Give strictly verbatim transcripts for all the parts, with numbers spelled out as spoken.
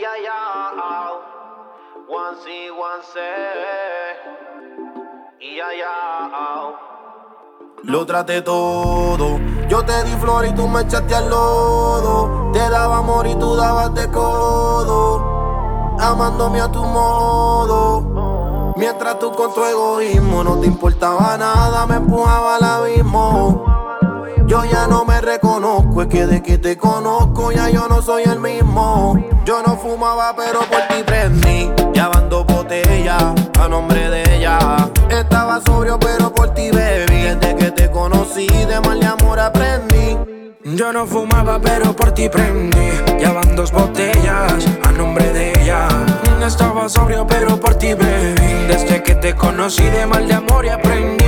Yeah, yeah. One C, one C. Yeah, yeah. Lo traté todo, yo te di flor y tú me echaste al lodo. Te daba amor y tú dabas de codo, amándome a tu modo. Mientras tú con tu egoísmo no te importaba nada, me empujaba al abismo. Yo ya no me reconozco, es que de que te conozco ya yo no soy el mismo. Yo no fumaba pero por ti prendí, ya van dos botellas a nombre de ella. Estaba sobrio pero por ti bebí, desde que te conocí de mal de amor aprendí. Yo no fumaba pero por ti prendí, ya van dos botellas a nombre de ella. Estaba sobrio pero por ti bebí, desde que te conocí de mal de amor y aprendí.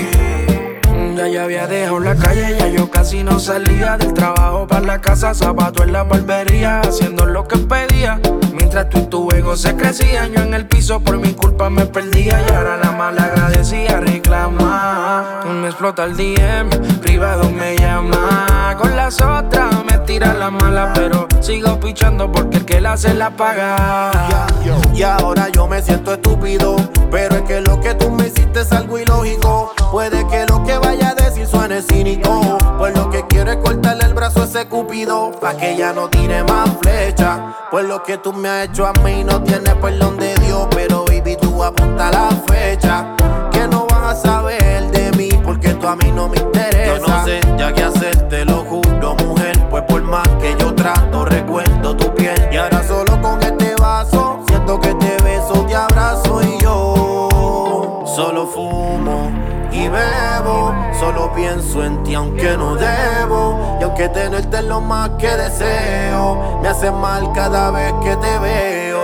Ya ya había dejado la calle, ya yo casi no salía. Del trabajo para la casa, zapato en la barbería, haciendo lo que pedía. Mientras tú y tu ego se crecían, yo en el piso por mi culpa me perdía. Y ahora la mala agradecía reclama. Me explota el D M, privado me llama. Con las otras me tira la mala, pero sigo pichando porque el que la hace la paga. Y ahora yo me siento estúpido, pero es que lo que tú me hiciste es algo ilógico. Puede que lo que vaya a decir suene cínico, pues lo que quiero es cortarle el brazo a ese cupido, pa' que ya no tire más flecha. Pues lo que tú me has hecho a mí no tiene perdón de Dios. Pero baby, tú apunta la fecha, que no van a saber de mí, porque tú a mí no me interesa. Yo no sé ya qué hacer, te lo juro, mujer, pues por más que yo trato, recuerdo tu piel. Y ahora solo con este vaso, siento que te beso, te abrazo y yo solo fumo y bebo, solo pienso en ti aunque no debo. Y aunque tenerte es lo más que deseo, me hace mal cada vez que te veo.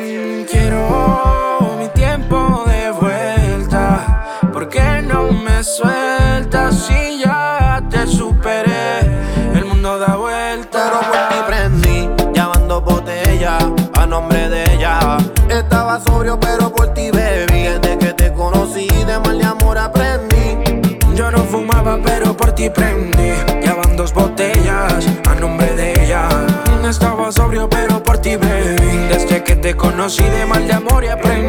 Quiero mi tiempo de vuelta, ¿por qué no me sueltas si ya te superé? El mundo da vuelta. Pero por ti prendí, ya van dos botellas a nombre de ella. Estaba sobrio pero por ti bebí, desde que te conocí de mal de amor aprendí. Yo no fumaba pero por ti prendí, ya van dos botellas a nombre de ella. Estaba sobrio pero por ti bebí, desde que te conocí de mal de amor y aprendí.